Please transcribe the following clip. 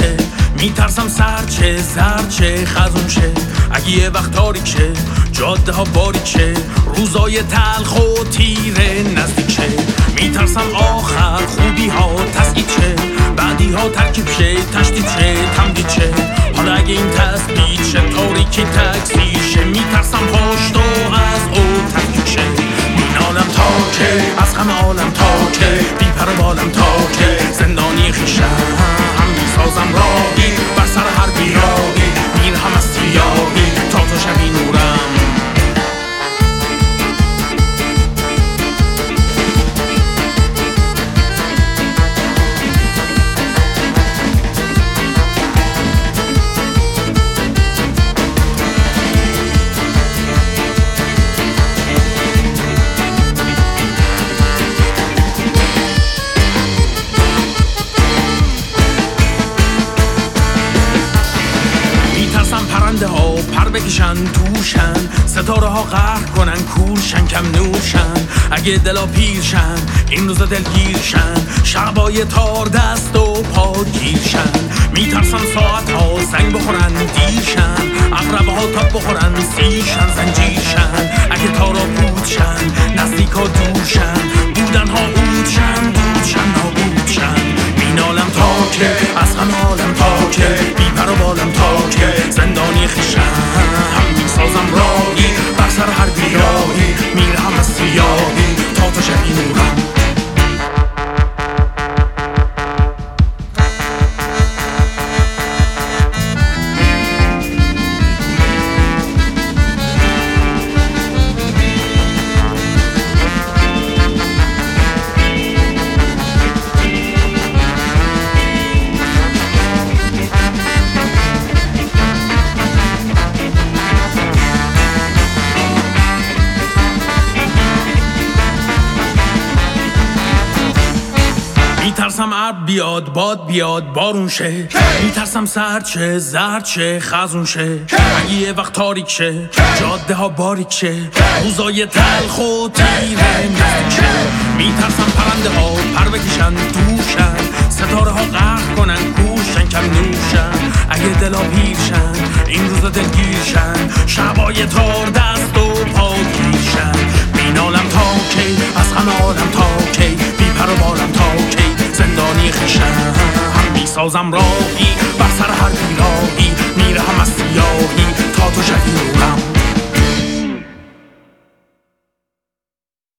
شه، میترسم سرچه زرچه خزون شه. اگه یه وقت تاریک شه، جاده ها باریک شه، روزای تلخ و تیره نزدیک شه. میترسم آخر خوبی ها تسعید شه، بعدی ها ترکیب شه، تشدید شه، تمدید شه. حالا اگه این تثبیت شه، تاریکی تکثیر شه، میترسم پشت و از او تفکیک شه. مینالم تا که از همه عالم تا که بی پر و بالم تا که زندانی خویشم میسازم راهی بر سر هر بیراهی، میرهم از سیاهی تا تو شبی نورم. پرنده ها پر بکشن توشن، ستاره ها قهر کنن کورشن کم نورشن. اگه دلا پیرشن این روزا دلگیرشن، شبای تار دست و پا گیرشن. میترسم ساعت ها زنگ بخورن دیرشن، عقربه ها تاب بخورن سیرشن زنجیرشن. اگه تارا پودشن نزدیک ها دورشن، بودن ها اودشن دودشن نابودشن. مینالم تا که از همه عالم تا که بی پر و بالم تا که زندانی خویشم میسازم راهی بر سر هر بیراهی، میرهم از سیاهی تا تو شبی نورم. میترسم ابر بیاد باد بیاد بارون شه، میترسم سرچه زرچه خزون شه. اگه یه وقت تاریک شه، جاده ها باریک شه، روزای تلخ و تیره نزدیک شه. میترسم پرنده ها پر بکشن دوشن، ستاره ها قهر کنن کورشن کم نورشن. اگه دلا پیرشن این روزا دلگیرشن، شبای تار دست و پا گیرشن. مینالم تا کی از همه عالم تا کی بی پر و بالم تا کی زندانی خویشم میسازم راهی بر سر هر بیراهی.